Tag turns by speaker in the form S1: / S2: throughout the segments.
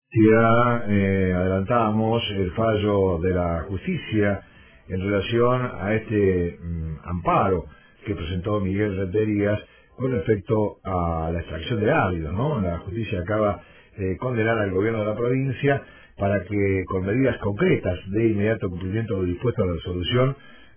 S1: Ya adelantábamos el fallo de la justicia en relación a este amparo que presentó Miguel Renterías con respecto a la extracción de áridos, ¿no? La justicia acaba de condenar al gobierno de la provincia para que, con medidas concretas de inmediato cumplimiento de lo dispuesto a la resolución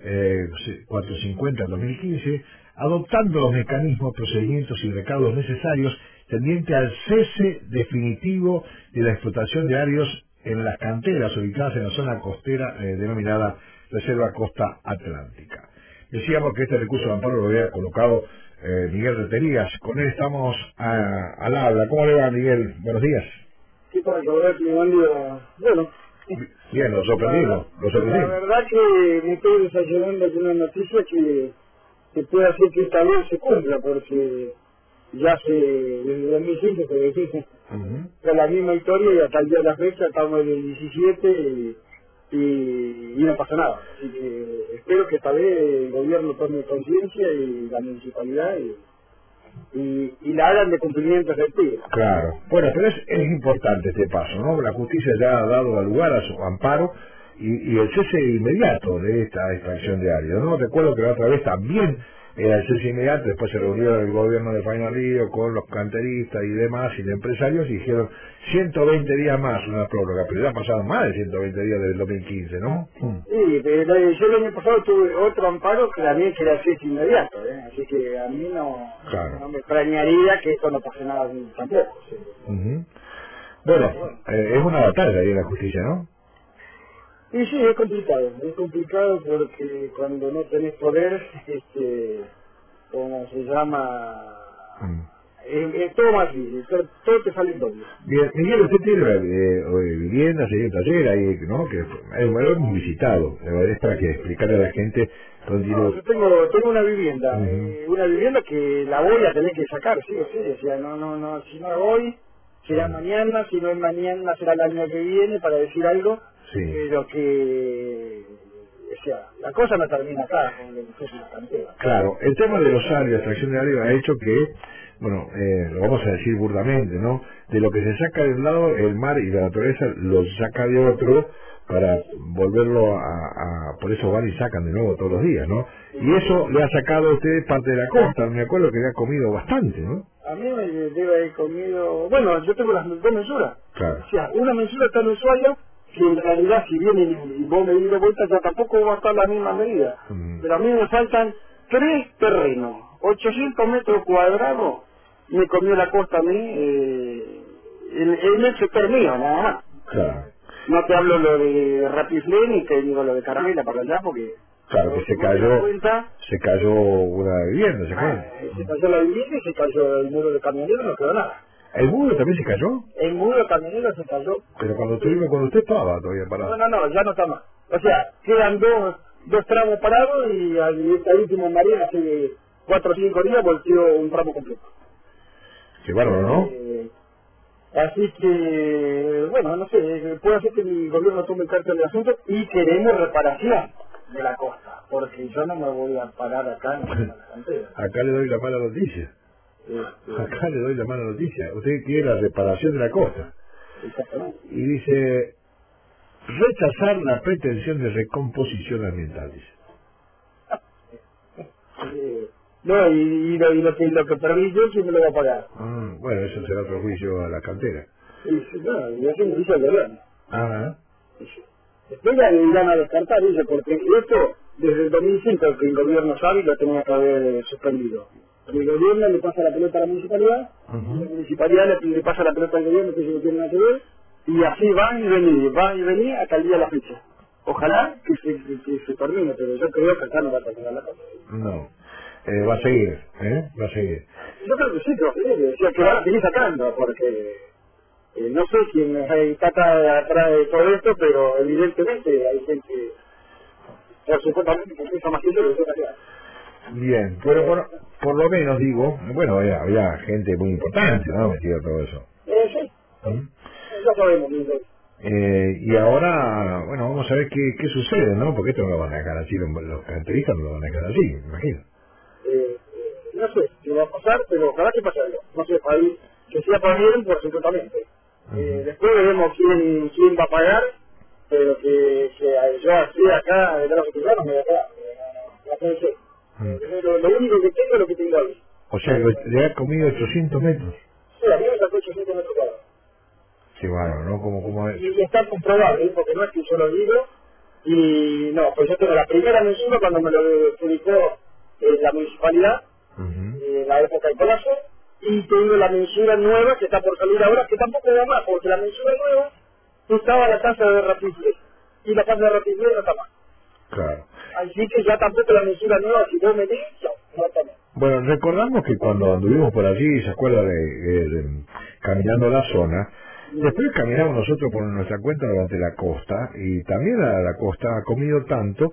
S1: 450/2015, adoptando los mecanismos, procedimientos y recaudos necesarios tendiente al cese definitivo de la explotación de áridos en las canteras ubicadas en la zona costera denominada Reserva Costa Atlántica. Decíamos que este recurso de amparo lo había colocado Miguel Renterías. Con él estamos al habla. ¿Cómo le va, Miguel? Buenos días.
S2: Sí, para acabar, buen día. Bueno,
S1: Bien, lo sorprendimos.
S2: la verdad que me estoy desayunando con una noticia que puede hacer que esta vez se cumpla, porque ya desde 2005 se dice, es la misma historia y hasta el día de la fecha estamos en el 17 y no pasa nada. Así que espero que esta vez el gobierno tome conciencia y la municipalidad y la hagan de cumplimiento efectivo.
S1: Claro. Bueno, pero es importante este paso, ¿no? La justicia ya ha dado lugar a su amparo y el cese inmediato de esta extracción de áridos, ¿no? Recuerdo que la otra vez también era el cese inmediato, después se reunió el gobierno de Faina Río con los canteristas y demás y de empresarios y dijeron 120 días más una prórroga, pero ya han pasado más de 120 días desde el 2015, ¿no?
S2: Sí, pero yo el año pasado tuve otro amparo que también era cese inmediato, así que a mí no me extrañaría que esto no pase nada tampoco. Sí.
S1: Bueno, es una batalla ahí en la justicia, ¿no?
S2: Y sí, es complicado porque cuando no tenés poder, como se llama, es todo más difícil, todo te sale doble.
S1: Bien, Miguel, usted tiene vivienda, sería un taller ahí, ¿no? Que lo hemos visitado, es para que explicarle a la gente dónde
S2: No, yo tengo una vivienda que la voy a tener que sacar, sí o sí, o sea, no, si no hoy, será mañana, si no es mañana, será el año que viene, para decir algo, pero que, o sea, la cosa no termina acá, con el proceso de la cantera.
S1: Claro, el tema de los áridos, extracción de áridos, ha hecho que, bueno, lo vamos a decir burdamente, ¿no? De lo que se saca de un lado, el mar y la naturaleza lo saca de otro para volverlo por eso van y sacan de nuevo todos los días, ¿no? Y eso le ha sacado a usted parte de la costa, me acuerdo que le ha comido bastante, ¿no?
S2: A mí me debe haber comido, bueno, yo tengo las dos mensuras.
S1: Claro.
S2: O sea, una mensura está en Ushuaia, que en realidad si viene y vos me de vuelta ya tampoco va a estar la misma medida. Pero a mí me faltan 3 terrenos, 800 metros cuadrados, me comió la costa a mí, en el sector mío, nada más.
S1: Claro.
S2: No te hablo lo de Rapiflén ni te digo lo de Caramela para allá, porque...
S1: Claro, que se cayó una vivienda, se cayó.
S2: Se cayó la vivienda y se cayó el muro de camionero, no quedó nada.
S1: ¿El muro también se cayó?
S2: El muro de camionero se cayó.
S1: Pero cuando usted estaba todavía parado.
S2: No, ya no está más. O sea, quedan dos tramos parados y esta última marea hace 4 o 5 días volteó un tramo completo.
S1: Qué bárbaro, ¿no?
S2: Así que, bueno, no sé, puede ser que el gobierno tome carta del asunto y queremos reparación de la costa, porque yo no me voy a parar acá en la cantera.
S1: Acá le doy la mala noticia. Acá le doy la mala noticia. Usted quiere la reparación de la costa. Y dice, rechazar la pretensión de recomposición ambiental, dice.
S2: No, y lo que perdí yo, ¿quién me lo va a pagar?
S1: Bueno, eso será otro juicio a la cantera.
S2: No, y eso me dice el gobierno. Después ya le irán a descartar, dice, porque esto, desde el 2005, que el gobierno sabe y lo tenía que haber suspendido. El gobierno le pasa la pelota a la municipalidad, la municipalidad le pasa la pelota al gobierno, que se lo tiene nada que ver, y así van y venir hasta el día de la fecha. Ojalá que se termine, pero yo creo que acá no va a terminar la cosa.
S1: No, va a seguir, va a seguir.
S2: Yo creo que sí, que va a seguir, o sea, que van a seguir sacando, porque no sé quién está atrás de todo esto, pero evidentemente hay gente, por supuestamente, que piensa más que yo, que yo.
S1: Bien, pero por lo menos digo, bueno, había gente muy importante, ¿no? Metida todo eso.
S2: Sí, ya sabemos.
S1: Y ahora, bueno, vamos a ver qué sucede, ¿no? Porque esto no lo van a dejar así, los caracteristas no lo van a dejar así, me imagino.
S2: No sé qué va a pasar, pero ojalá que pase algo. No sé, ahí, que sea para bien, por supuestamente. Después veremos quién va a pagar, pero que yo así acá, de los ciudadanos, me voy a pagar. La pensé. Lo único que tengo es lo que tengo ahí.
S1: O sea, le ha comido 800 metros.
S2: Sí, a mí me sacó 800 metros cuadrados.
S1: Qué bueno, ¿no? ¿Cómo es?
S2: Y está comprobado, porque no es que yo lo digo. Y no, pues yo tengo la primera mensura cuando me lo publicó la municipalidad, en la época de Colazo, y tengo la mensura nueva que está por salir ahora, que tampoco da más, porque la mensura nueva estaba la casa de Rapifle, y la casa de Rapifle no está más.
S1: Claro.
S2: Así que ya tampoco la mensura nueva, si vos me dices, no está más.
S1: Bueno, recordamos que cuando anduvimos por allí, ¿se acuerda de caminando la zona? Después caminamos nosotros por nuestra cuenta durante la costa, y también la costa ha comido tanto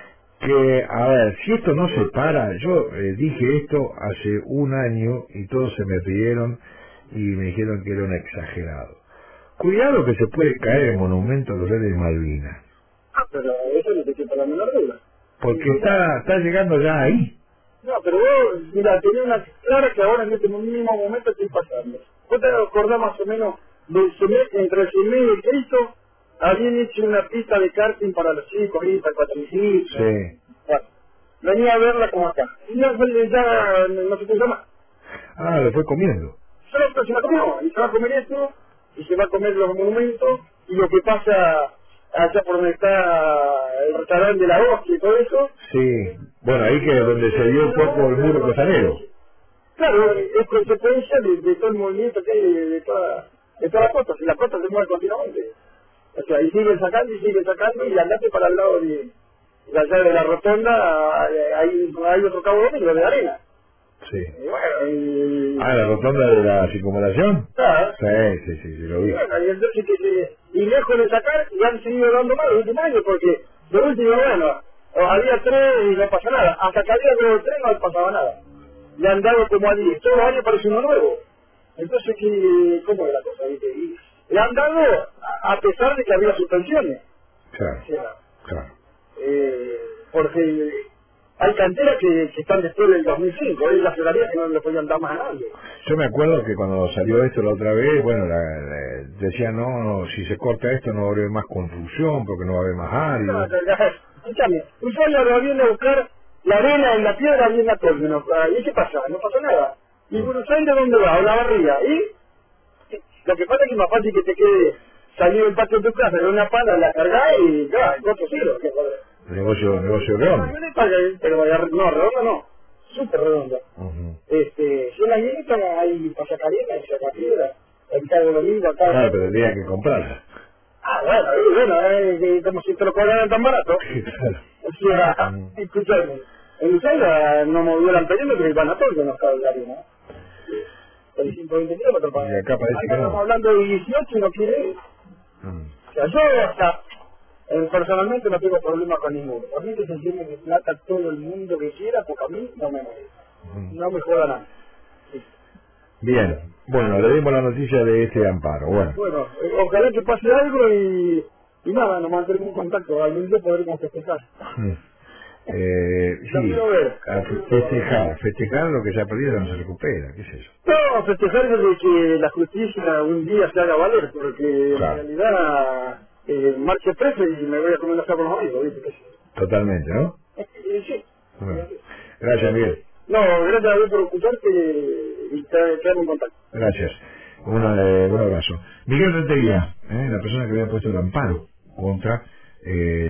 S1: que, a ver, si esto no se para, yo dije esto hace un año y todos se me rieron y me dijeron que era un exagerado. Cuidado que se puede caer el monumento a los héroes de Malvinas.
S2: Pero eso no te quita la menor duda.
S1: Porque está llegando ya ahí.
S2: No, pero vos, mira, tenés una clara que ahora en este mismo momento estoy pasando. Vos te acordás más o menos del entre el Semé y el Cristo, habían hecho una pista de karting para los chicos, ahí para el cuatriciclo.
S1: Sí.
S2: Bueno, venía a verla como acá. Y ya no se puso más.
S1: Ah, lo fue comiendo.
S2: Solo se la comió, y se va a comer esto, y se va a comer los monumentos, y lo que pasa allá por donde está el restaurante de la hostia y todo eso.
S1: Sí, bueno, ahí que es donde se dio un poco el muro costanero.
S2: Claro, es consecuencia de todo el movimiento que hay de toda la costa. Si la costa se mueve continuamente. O sea, y sigue sacando, y andate para el lado de allá de la rotonda, hay otro cabo de arena.
S1: Sí.
S2: Y bueno,
S1: Ah, la rotonda de la circunvalación.
S2: claro.
S1: Sí, lo vi.
S2: Y bueno, y entonces y lejos de sacar, y han seguido dando más los últimos años, porque de último, bueno, había 3 y no pasa nada. Hasta que había luego 3 no pasaba nada. Le han dado como a 10, todos los años parece uno nuevo. Entonces, ¿cómo es la cosa? ¿Viste? Y le han dado a pesar de que había suspensiones.
S1: Claro,
S2: O sea,
S1: claro.
S2: porque hay canteras que están después del 2005, y las ciudadanías que no le podían dar más a nadie.
S1: Yo me acuerdo que cuando salió esto la otra vez, bueno, decían, no, si se corta esto no va a haber más construcción, porque no va a haber más área.
S2: Escúchame, un solo lo viene a buscar la arena en la piedra y en la torre, ¿y qué pasa? No pasa nada. ¿Y Buenos Aires dónde va? A la barriga. ¿Y? Lo que pasa es que es más fácil que te quede salir del patio de tu casa con una pala, la cargás y ya, el costo cero.
S1: Negocio redondo.
S2: Pero no, redondo no. Súper redondo. Si una guinita hay pasacarena, hay sacapiedra, el cada domingo acá.
S1: Claro, pero tendría que comprarla.
S2: Ah, bueno, como si te lo cobraran tan barato.
S1: Claro.
S2: O sea, escuchame, en Ushuaia no movió el perímetro y van a todo que nos cabe la arena. El 120 kilómetros para.
S1: Y acá parece que no.
S2: Estamos hablando de 18 y no quiere ir. O sea, yo hasta personalmente no tengo problema con ninguno. A mí que se llene de plata todo el mundo que quiera, porque a mí no me molesta. No me joda nada. Sí.
S1: Bien, bueno, le dimos la noticia de este amparo.
S2: Bueno, ojalá que pase algo y nada, nos mantenemos en contacto. Algún día podremos festejar.
S1: Sí, a festejar lo que se ha perdido no se recupera, ¿qué es eso?
S2: No, festejar desde que la justicia un día se haga valer, porque en realidad marche preso y me voy a comer la con los amigos, ¿viste?
S1: Totalmente, ¿no?
S2: Sí.
S1: Bueno. Gracias, Miguel.
S2: No, gracias a Dios por escucharte y quedamos en contacto.
S1: Gracias. Un abrazo. Miguel Rentería, la persona que había puesto el amparo contra